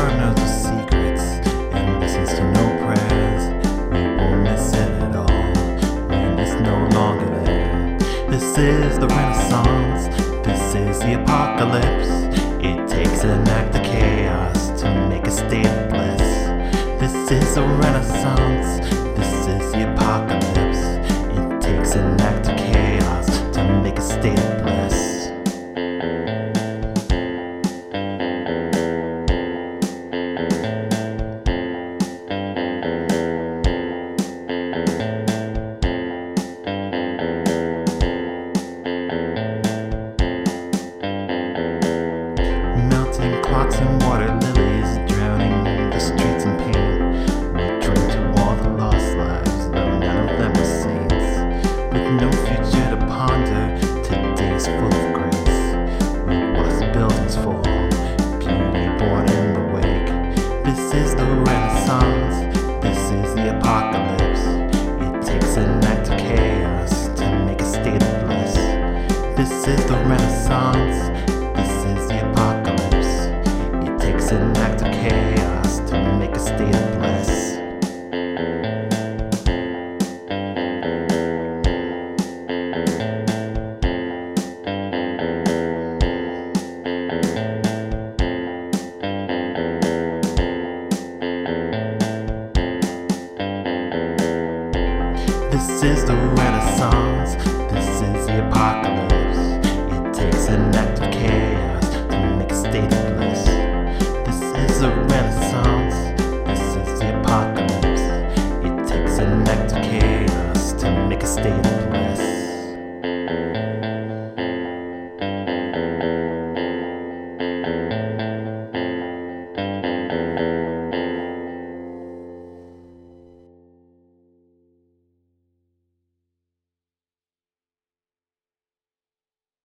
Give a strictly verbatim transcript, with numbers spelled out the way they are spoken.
heart knows the secrets and listens to no prayers. We won't miss it at all when it's no longer there. This is the Renaissance, this is the apocalypse. It takes an act of chaos to make a state of bliss. This is the Renaissance, this is the apocalypse. It takes an act of chaos to make a state of bliss. Melting clocks and water lilies, drowning the streets in pain. We drink to all the lost lives, though none of them are saints. With no future to ponder, today's full of grace. We watch the buildings fall, beauty born in the wake. This is the Renaissance, this is the apocalypse. It takes an act of chaos to make a state of bliss. This is the Renaissance, this is the apocalypse. It takes an act of chaos to make a state of bliss. This is the